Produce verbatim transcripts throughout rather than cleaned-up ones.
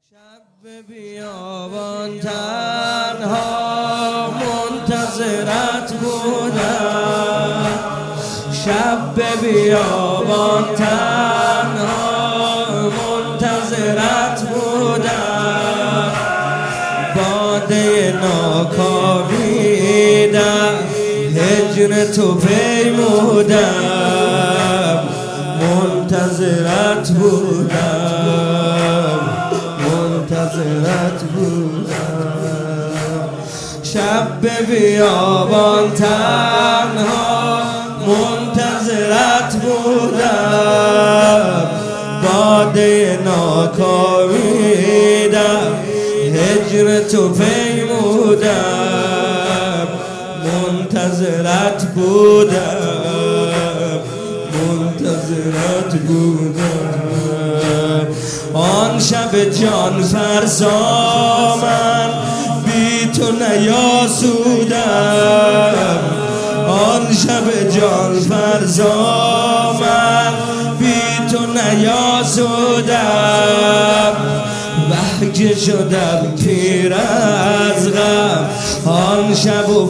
شب بیابان تنها منتظرت بودم، شب بیابان تنها منتظرت بودم، باده ناکامی در هجر تو پیمودم، منتظرت بودم منتظرت بودم. شب بیابان تنها منتظرت بودم، باده ناکامی در هجر تو پیمودم، منتظرت بودم منتظرت بودم. آن شب جان فرسا من بی تو نیاسودم، آن شب جان فرسا من بی تو نیاسودم، وه که شدم پیر از غم آن شب و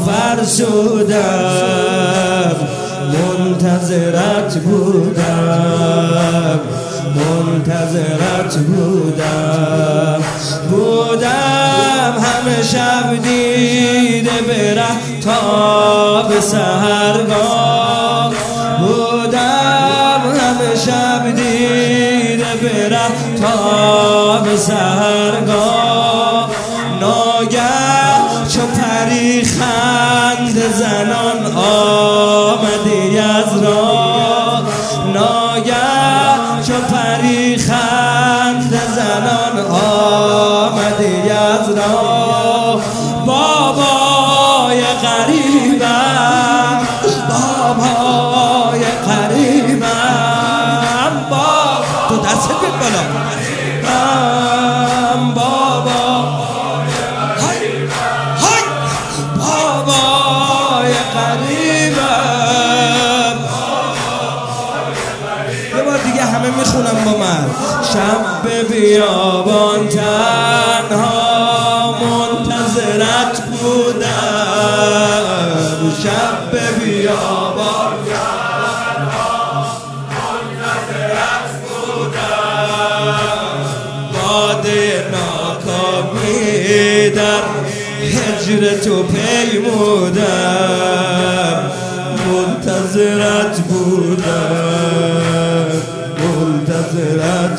فرسودم، منتظرت بودم منتظرت بودم. بودم همه شب دیده برم تا به سحرگاه، بودم همه شب دیده برم تا به سحرگاه، ناگه چو پری خند زنان آمدی از راه، ناگه چو پری خند زنان آمدی از راه. بابای غریبم بابای غریبم بابا تو دست بید بالا بابا های های بابای غریبم. یه بار دیگه همه میخونم با من. شب بیابان تنها منتظرت بودم، شب بیابان تنها منتظرت بودم، باده ناکامی در هجر تو پیمودم، منتظرت بودم منتظرت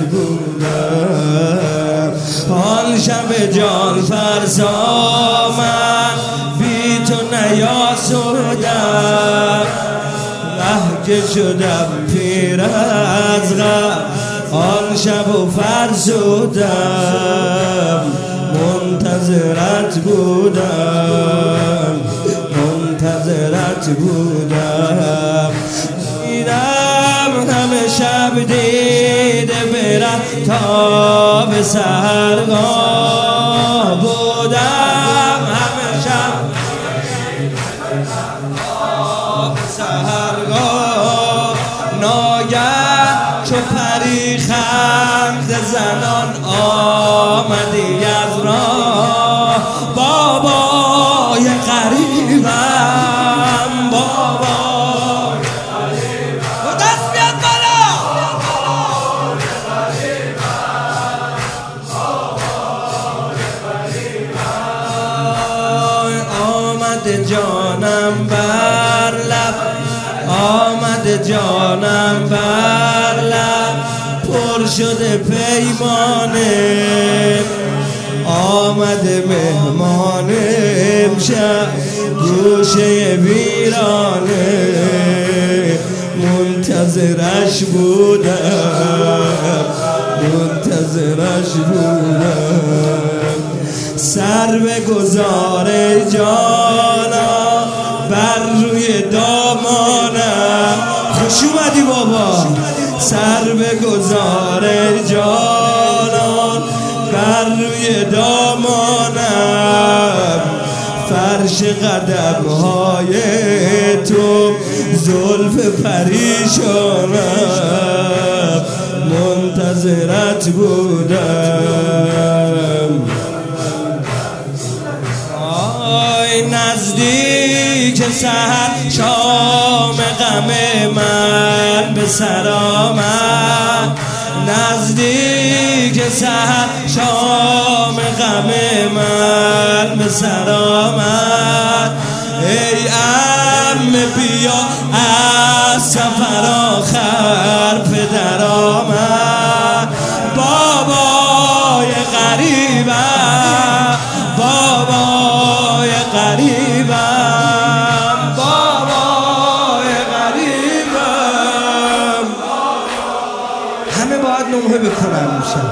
بودم. آن شب جان فرسا من بی تو نیاسودم، وه که شدم پیر از غم آن شب و فرسودم، منتظرت بودم منتظرت بودم. دیدم همه شب دیده برم تا به سحرگاه، بودم همه شب تا به سحرگاه، ناگه چو پری خند زنان آمدی از راه. بابای غریبم بابای غریبم دست بیاد بالا آمد جانم بر لب آمد جانم بر لب پر شده پیمانه، آمده مهمان امشب گوشه ویرانه، منتظرش بودم منتظرش بودم. سر به گذار جانا بر روی دامانم، خوش اومدی بابا. سر به گذار جانان بر روی دامانم، فرش قدم های تو زلف پریشانم، منتظرت بودم نزدیک سحر شام غم من به سر آمد، نزدیک سحر شام غم من به سر آمد. ای عمه بیا از سفر آخر پدر آمد، بابای غریبم، بابای غریبم، بابای غریبم. همه باید نمه بکنن میشن.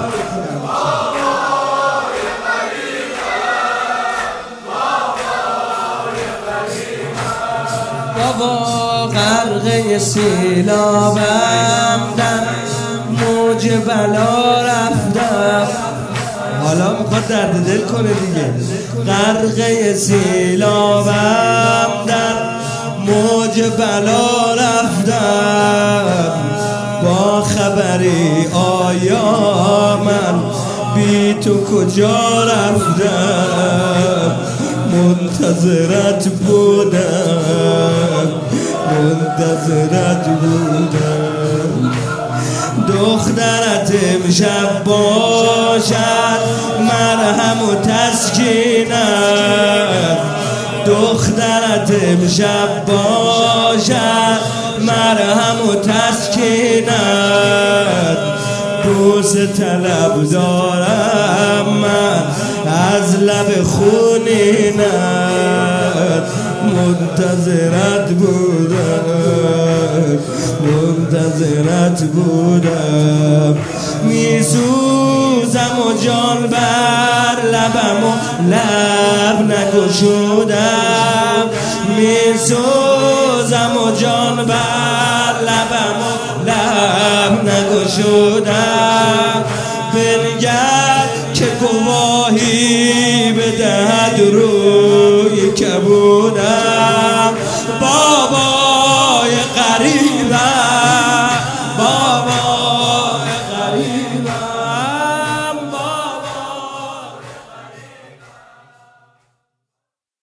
بابا غرقه سیلابم، در موج بلا رفتم، حالا میخواد درد دل کنه دیگه. غرقه سیلابم، در موج بلا رفتم، با خبری آیا من بی تو کجا رفتم. منتظرت بودم، منتظرت بودم. دخترت امشب باشد مرهم و تسکینت، دخترت امشب باشد مرهم و تسکینت. بوسه طلب دارم من از لب خونینت، منتظرت بودم، منتظرت بودم. میسوزم و جان بر لبم و لب نگشودم، میسوزم و جان بر لبم و لب نگشودم. بنگر که گواهی بدهد روی کبودم،